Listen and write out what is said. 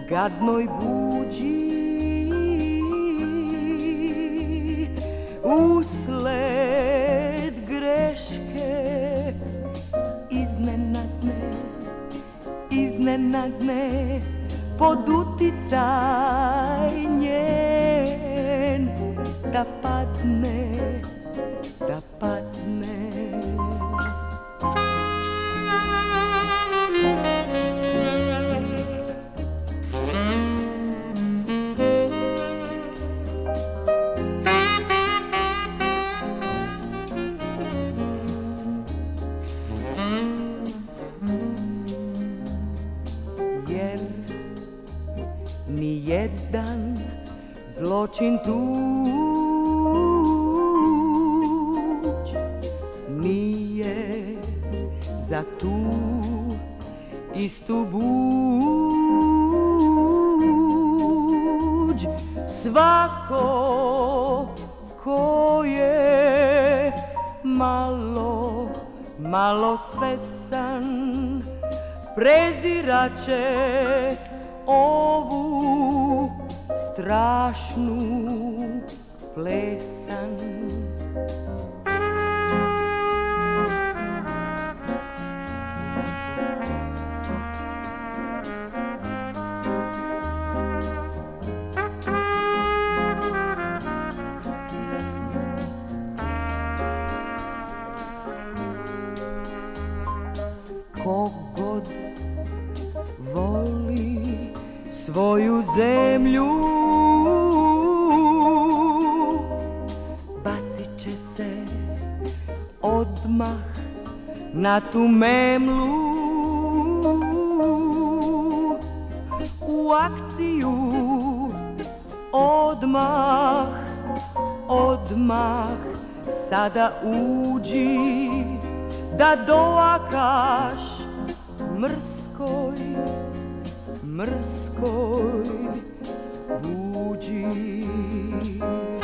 gadnoj buđi, usled greške iznenadne pod uticaj njen da padne. Jer nijedan zločin tuđ nije za tu istu buđ. Svako ko je malo svesan preziraće ovu strašnu plesan. Kogod voli svoju zemlju bacit će se odmah na tu memlu, u akciju odmah sada uđi da dovakaš mrskoj buđi.